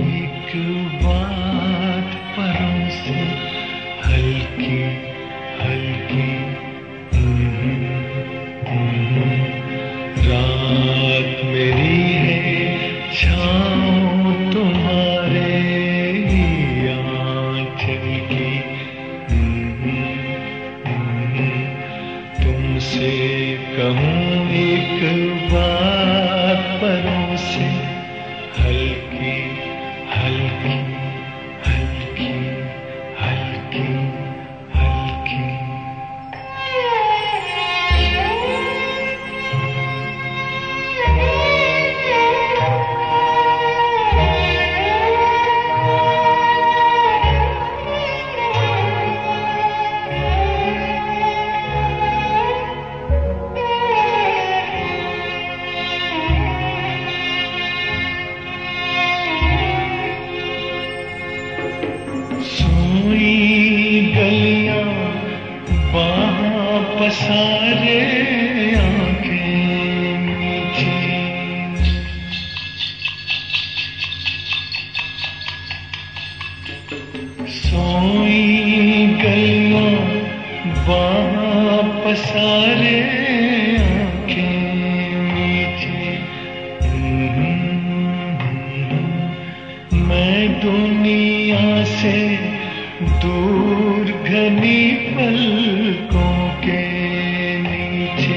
एक बात परों से हल्की हल्की। रात मेरी है छाँव तुम्हारे आँचल की। तुमसे कहूँ एक बात परों से हल्की हल्की हल्की हल्की हल्की। सोई गलियां बाहां पसारे आंखें मीठी। सोई गलियां बाहां पसारे आंखें मीठी। मैं दुनिया से दूर घनी पलकों के नीचे।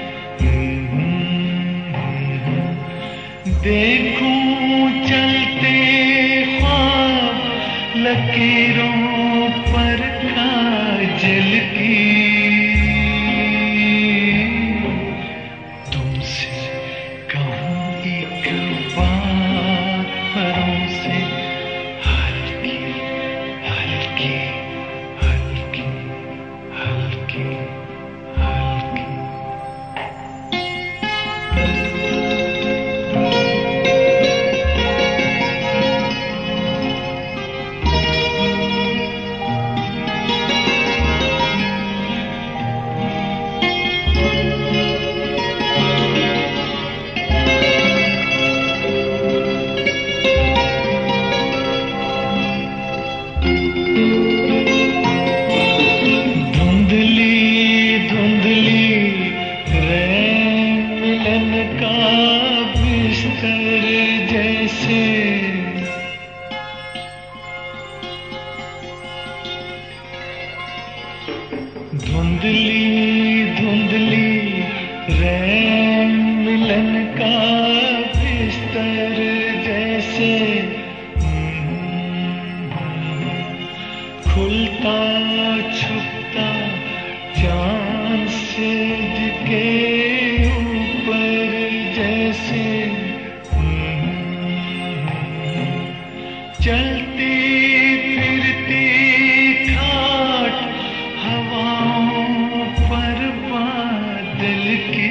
देखूं चलते ख्वाब लकीरों पर काजल की। तुमसे कहूँ एक बात परों से हल्की हल्की हल्की हल्की हल्की। धुंधली धुंधली रैन मिलन का बिस्तर जैसे। धुंधली धुंधली रैन मिलन का बिस्तर जैसे। खुलता छुपता चांद सिज के ऊपर जैसे। चलती फिरती ठाठ हवाओं पर बादल की।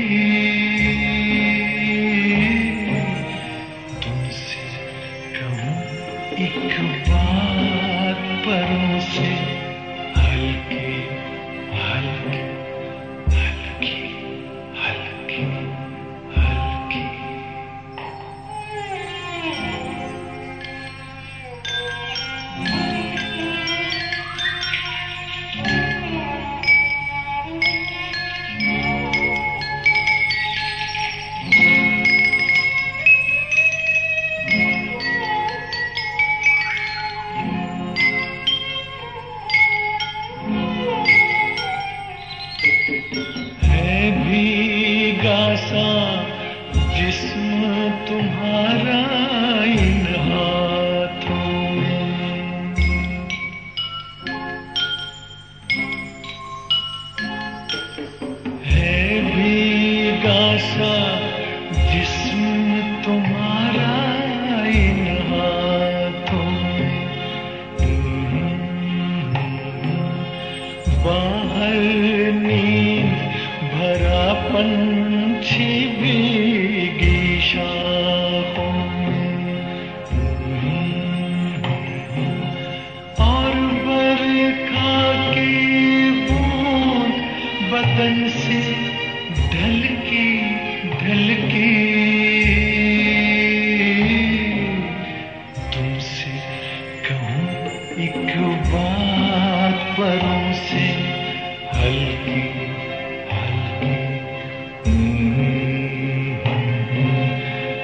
तुमसे कहूँ एक बात परों से हल्की हल्की हल्की हल्की हल्की।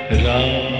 रात